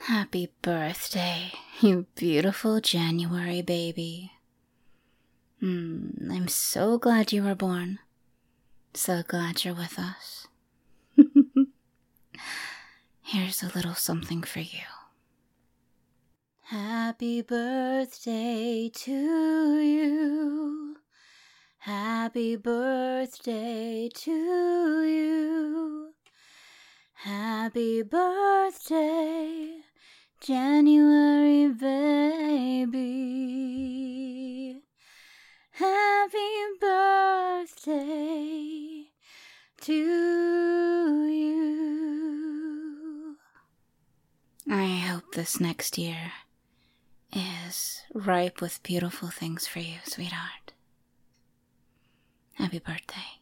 Happy birthday, you beautiful January baby. I'm so glad you were born. So glad you're with us. Here's a little something for you. Happy birthday to you. Happy birthday to you. Happy birthday, January baby. Happy birthday to you. I hope this next year is ripe with beautiful things for you, sweetheart. Happy birthday.